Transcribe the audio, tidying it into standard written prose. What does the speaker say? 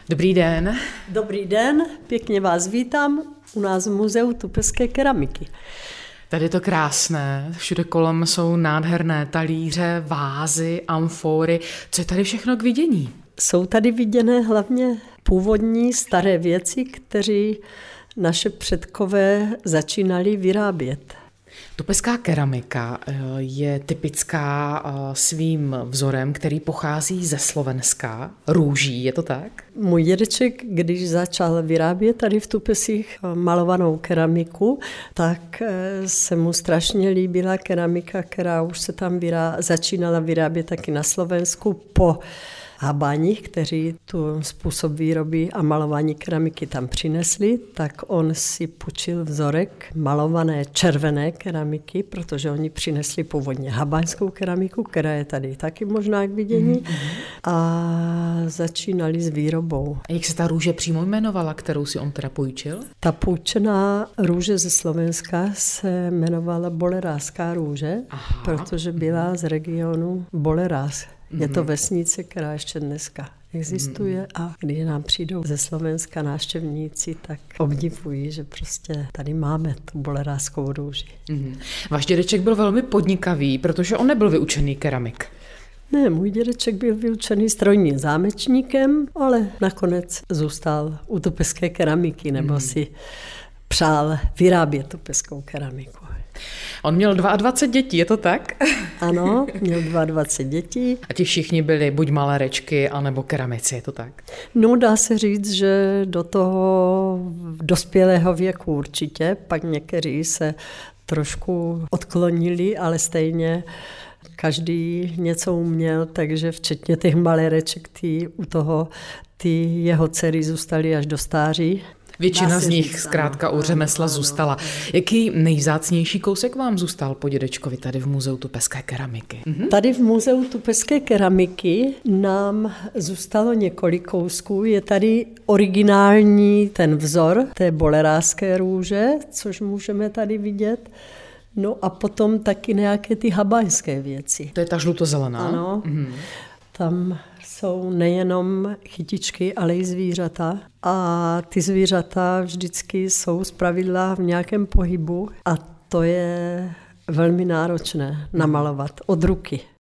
Dobrý den. Dobrý den, pěkně vás vítám u nás v Muzeu tupecké keramiky. Tady je to krásné, všude kolem jsou nádherné talíře, vázy, amfory. Co je tady všechno k vidění? Jsou tady viděné hlavně původní staré věci, které naše předkové začínali vyrábět. Tupeská keramika je typická svým vzorem, který pochází ze Slovenska, růží, je to tak? Můj dědeček, když začal vyrábět tady v Tupesích malovanou keramiku, tak se mu strašně líbila keramika, která už se tam začínala vyrábět taky na Slovensku po Habáních, kteří tu způsob výroby a malování keramiky tam přinesli, tak on si půjčil vzorek malované červené keramiky, protože oni přinesli původně habáňskou keramiku, která je tady taky možná k vidění, a začínali s výrobou. A jak se ta růže přímo jmenovala, kterou si on teda půjčil? Ta půjčená růže ze Slovenska se jmenovala boleráská růže, protože byla z regionu Bolerás. Je to vesnice, která ještě dneska existuje, a když nám přijdou ze Slovenska návštěvníci, tak obdivují, že prostě tady máme tu boleráskou růži. Váš dědeček byl velmi podnikavý, protože on nebyl vyučený keramik. Ne, můj dědeček byl vyučený strojním zámečníkem, ale nakonec zůstal u tupeské keramiky, nebo si přál vyrábět tupeskou keramiku. On měl 22 dětí, je to tak? Ano, měl 22 dětí. A ti všichni byli buď malérečky, anebo keramici, je to tak? No, dá se říct, že do toho dospělého věku určitě, pak někteří se trošku odklonili, ale stejně každý něco uměl, takže včetně těch maléreček, ty jeho dcery zůstaly až do stáří. Většina z nich zkrátka u řemesla zůstala. Jaký nejvzácnější kousek vám zůstal po dědečkovi tady v Muzeu tupeské keramiky? Tady v Muzeu tupeské keramiky nám zůstalo několik kousků. Je tady originální ten vzor té boleráské růže, což můžeme tady vidět. No a potom taky nějaké ty habáňské věci. To je ta žlutozelená? Ano. Tam jsou nejenom chytičky, ale i zvířata. A ty zvířata vždycky jsou zpravidla v nějakém pohybu a to je velmi náročné namalovat od ruky.